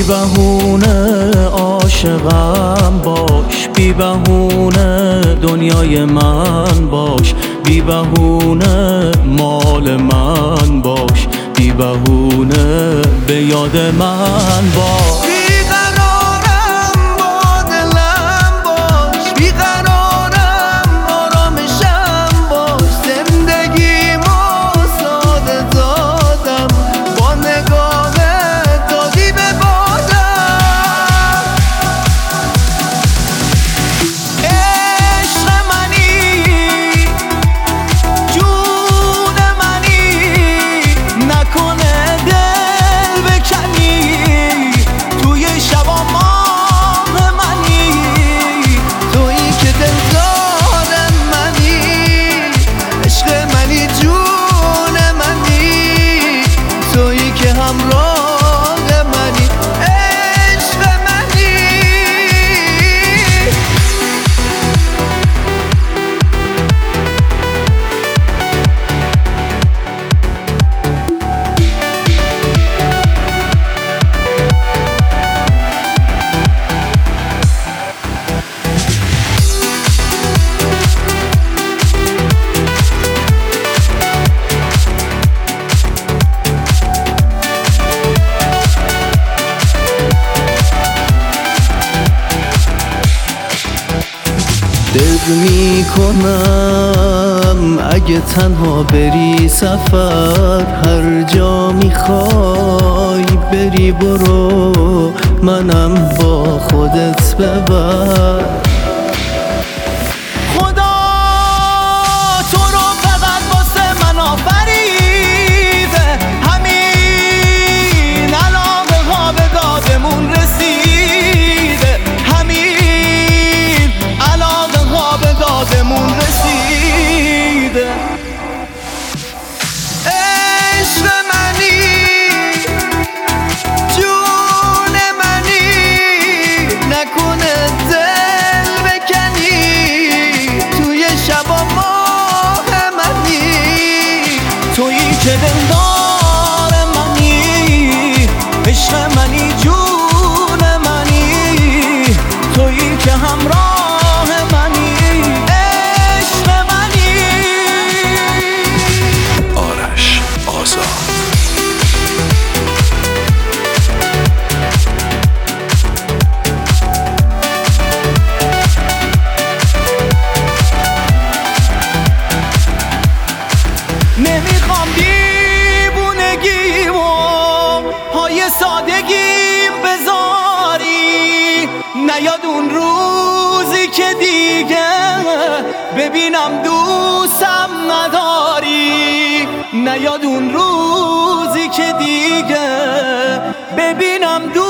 بهونه عاشقم باش، بی بهونه دنیای من باش، بی بهونه مال من باش، بی بهونه به یاد من باش. دق میکنم اگه تنها بری سفر، هر جا میخوای بری برو، منم با خودت ببر. خدا تو رو فقط واسه من آفریده، همین علاقه ها به دادمون رسیده، همین علاقه ها به دادمون رسیده. عشق منی، جون منی، نکنه دل بکنی، توی شبا ماه منی، تویی که دلدار منی، عشق منی، جون منی، تویی که همراه منی، عشق منی. آرش آزاد. نمیخوام دیوونگیمو پای سادگیم بذاری، نیاد اون روزی که دیگه ببینم دوستم نداری، نیاد اون روزی که دیگه ببینم